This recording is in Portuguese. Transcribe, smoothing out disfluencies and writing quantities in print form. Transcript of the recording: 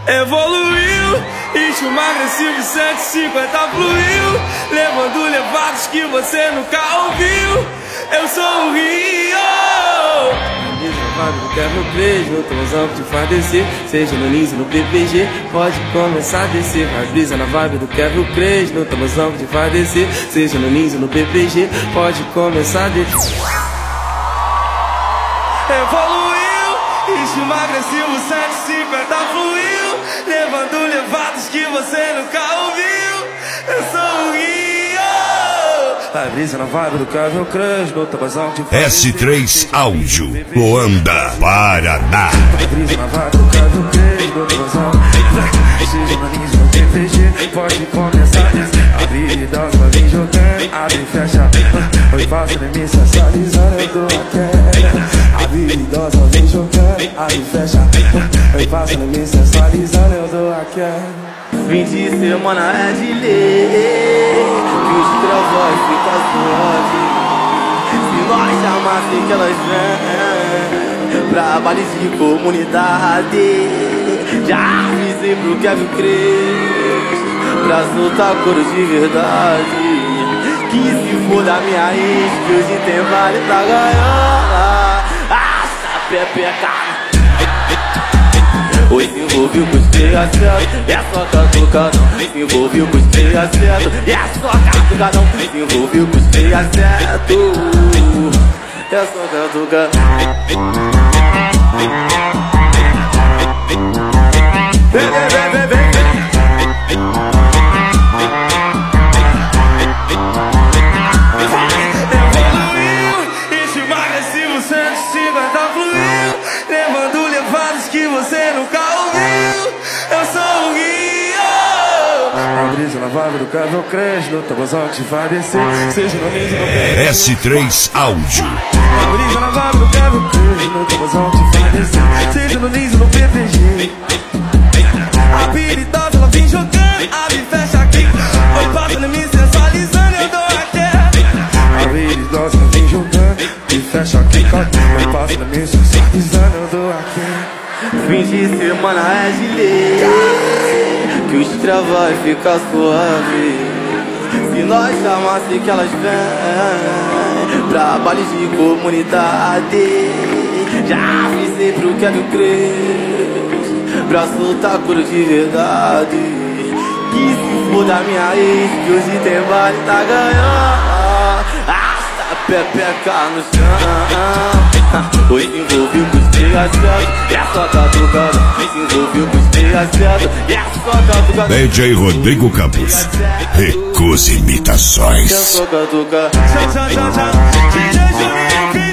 Evoluiu, ritmo agressivo 150 fluiu, levando levados que você nunca ouviu. Eu sou o Rio. Não quero no beijo, no tomazão que te faz descer. Seja no Lins ou no PPG, pode começar a descer. Vai brisa na vibe do Kevin Cres, no tomazão que te faz descer. Seja no Lins ou no PPG, pode começar a descer. Evoluiu, ritmo agressivo 150 fluiu, levando levados que você nunca ouviu. Eu sou o Rio. Vai brisa na vibe do Kevin Cres, no tomazão que te faz S3 Áudio, Luanda, Paraná. Vai brisa na vibe do Kevin Cres, no tomazão. Seja no Lins ou no PPG, pode começar a descer. A vida vai vir jogando, abre e fecha. Oi, faço de mim sensualizando, eu dou aquela. A vida idosa vem jogando, abre e fecha. Oi, faço de mim sensualizando, eu dou aquela. Fim de semana é de lei, que os travões ficam suave. Se nós chamassem que elas vêm pra bailes de comunidade, já avisei pro Kevin Cres pra soltar coro de verdade. Que se for da minha ex, que hoje tem vale pra ganhar. Essa pepeca oi, se envolveu com os certo, é só catucadão. Se envolveu com os certo, é só catucadão. Se envolveu com os certo, é só catucadão. Vem, vem, vem, vem, vem. Evoluiu, ritmo agressivo 150 fluiu, levando levados que você nunca ouviu. Eu sou o Rio. A brisa na vibe do Kevin Cres, no tomazão que te vai descer. Seja no Lins ou no PPG. S3 Áudio. A brisa na vibe do Kevin Cres, no tomazão que te vai descer. Seja no Lins ou no PPG. A habilidosa ela vem jogando, abre e fecha aqui. Oi, passa no me sensualizando, eu dou aquela. A habilidosa ela vem jogando e fecha aqui. Oi, passa no me sensualizando, eu dou aquela. Fim de semana é de lei, que os travas ficam suave. Se nós chamassem que elas vêm pra bailes de comunidade, já avisei pro Kevin Cres pra soltar coro de verdade. Que se for da minha ex, que hoje tem vale tá ganhando. Essa pepeca no chão. Oi, se envolveu com os certo, é só catucadão. Se envolveu com os certo, é só catucadão. DJ Rodrigo Campos, recusa imitações. É só catucadão.